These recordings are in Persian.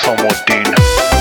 حسام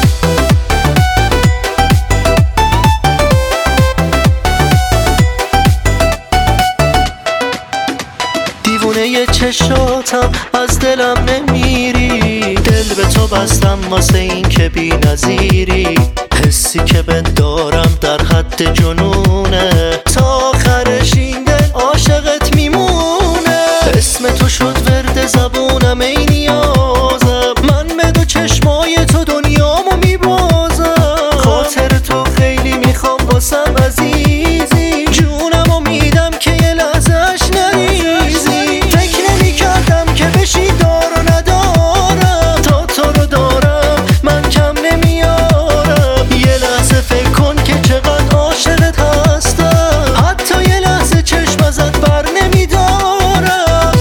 دیوونه چشاتم از دلم نمیری، دل به تو بستم واسه این که بی نظیری. حسی که بهت دارم در حد جنونه، تا آخرش این دل عاشقت میمونه. اسم تو شد ورد زبونم ای نیازم، من به دو چشمای تو دنیامو میبازم. خاطر تو خیلی میخوام واسم عزیزی، جونمو میدم که یه لحظهش نریزی. فکر نمیکردم که بشی دار و ندارم، تا تو رو دارم من کم نمیارم. یه لحظه فکر کن که چقدر عاشقت هستم، حتی یه لحظه چشم ازت بر نمیدارم.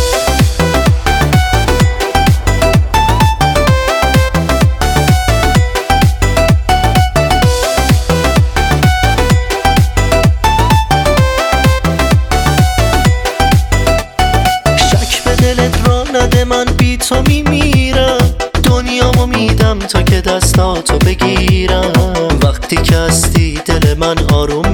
شک به دلت را نده، من بی تو میمیرم. دنیامو میدم تا که دستاتو بگیرم. وقتی که هستی دل من آروم